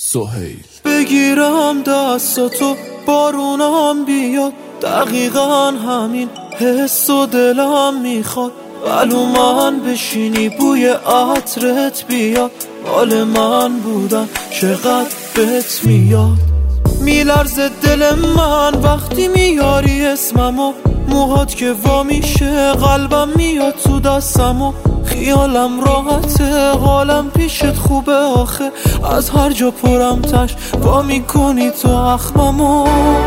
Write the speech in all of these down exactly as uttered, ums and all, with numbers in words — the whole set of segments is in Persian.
سهیل بگیرم دستاتو بارونم بیاد، دقیقا همین حس و دلم میخواد. ولو من بشینی بوی عطرت بیاد، مال من بودن چقدر بهت میاد. میلرزه دل من وقتی میاری اسممو، موهات که وا میشه قلبم میاد تو دستمو. خیالم راحته حالم پیشت خوبه آخه، از هر جا پرم تش وا میکنی تو اخممو،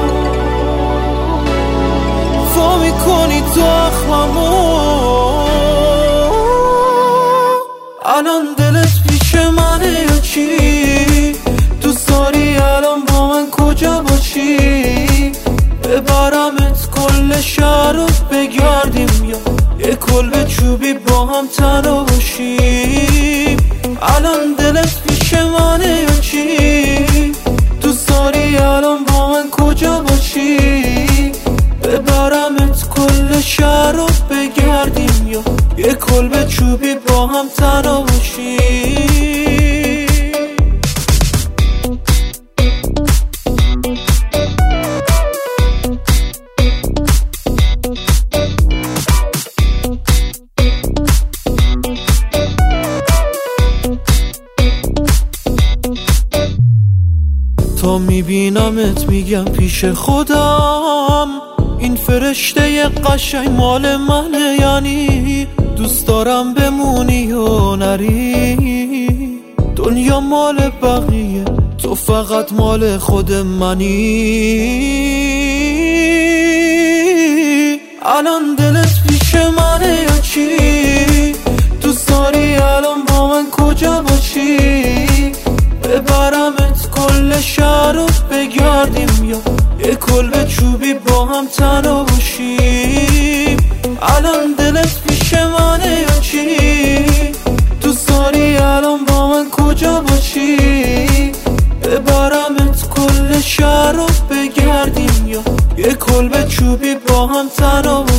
وا میکنی تو اخممو. الان دلت پیش منه یا چی؟ دوست داری الان با من کجا باشی؟ ببرمت کل شهر رو بگردیم یا یه کلبه چوبی با هم تنها باشیم. الان دلت پیش منه یا چی؟ دوست داری الان با من کجا باشی؟ ببرمت کل شهر رو بگردیم یا یه کلبه چوبی با هم تنها باشیم. تا میبینمت میگم پیش خودم، این فرشته قشنگ مال منه، یعنی دوست دارم بمونی و نری. دنیا مال بقیه تو فقط مال خود منی. الان دلت پیش منه یا چی؟ دوست داری الان با من کجا باشی؟ ببرمت کل شهر رو بگردیم یا یه کلبه چوبی با هم تنها باشیم. الان دلت پیش منه یا چی؟ دوست داری الان با من کجا باشی؟ ببرمت کل شهر رو بگردیم یا یه کلبه چوبی با هم تنها باشیم.